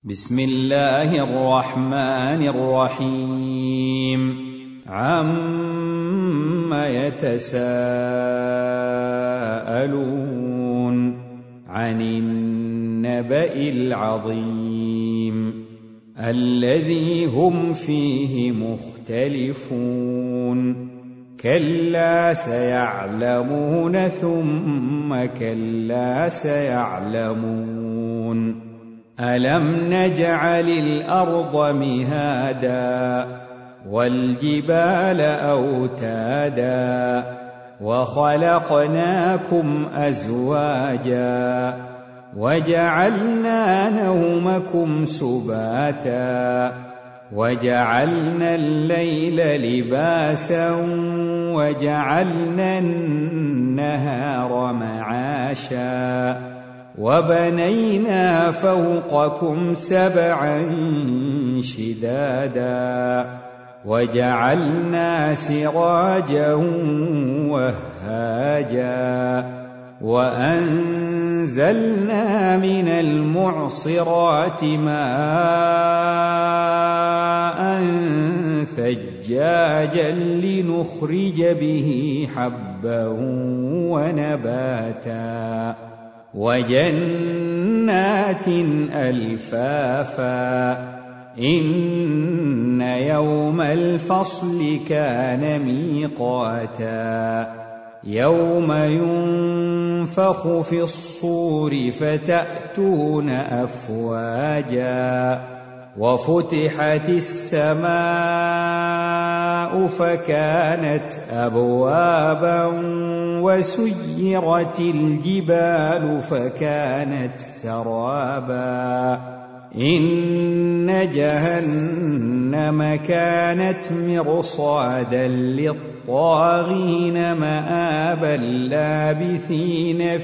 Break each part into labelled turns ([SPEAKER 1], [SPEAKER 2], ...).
[SPEAKER 1] بسم الله الرحمن الرحيم عَمَّ يتساءلون عن النبأ العظيم الذي هم فيه مختلفون كلا سيعلمون ثم كلا سيعلمون ألم نجعل الأرض مهادا والجبال أوتادا وخلقناكم أزواجا وجعلنا نومكم سباتا وجعلنا الليل لباسا وجعلنا النهار معاشا وبنينا فوقكم سبعا شدادا وجعلنا سراجا وهاجا وأنزلنا من المعصرات ماء ثجاجا لنخرج به حبا ونباتا وجنات ألفافا إن يوم الفصل كان ميقاتا يوم ينفخ في الصور فتأتون أفواجا وفتحت السماء فكانت أبوابا وسيرت الجبال فكانت سرابا إن جهنم كانت مرصادا للطاغين مآبا لابثين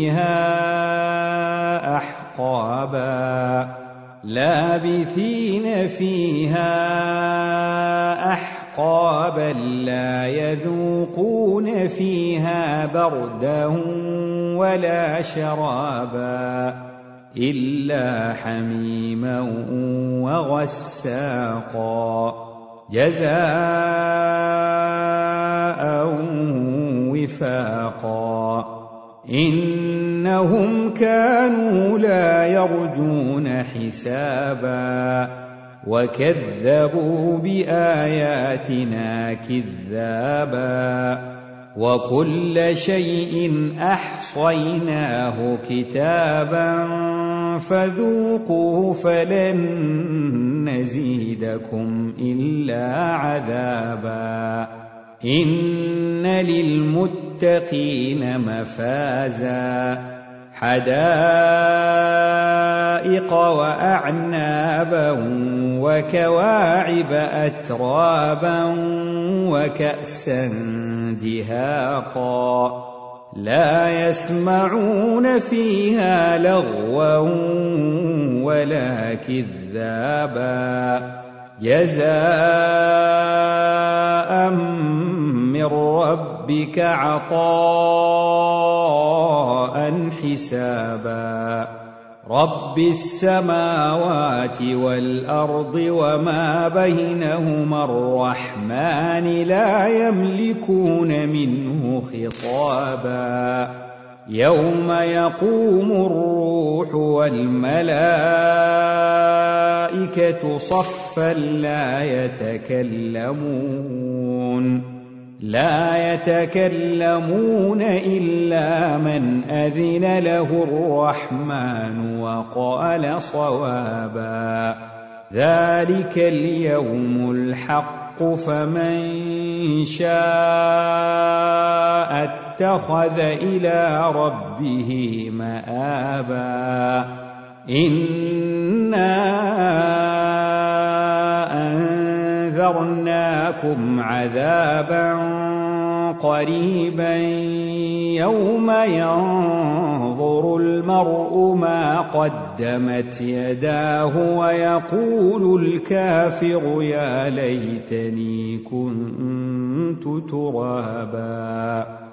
[SPEAKER 1] فيها أحقابا لا يذوقون فيها بردا ولا شرابا إلا حميما وغساقا جزاء وفاقا إنهم كانوا لا يرجون حسابا وكذبوا بآياتنا كذابا وكل شيء أحصيناه كتابا فذوقوا فلن نزيدكم إلا عذابا إن للمتقين مفازا حدائق وأعنابا وكواعب أترابا وكأسا دهاقا لا يسمعون فيها لغوا ولا كذابا جزاء من ربك عطاء حسابا رب السماوات والأرض وما بينهما الرحمن لا يملكون منه خطابا يوم يقوم الروح والملائكة صفا لا يتكلمون إلا من أذن له الرحمن وقال صوابا ذلك اليوم الحق فمن شاء اتخذ إلى ربه مآبا إنا أنذرناكم عذابا قريبا يوم ينظر المرء ما قدمت يداه ويقول الكافر يا ليتني كنت ترابا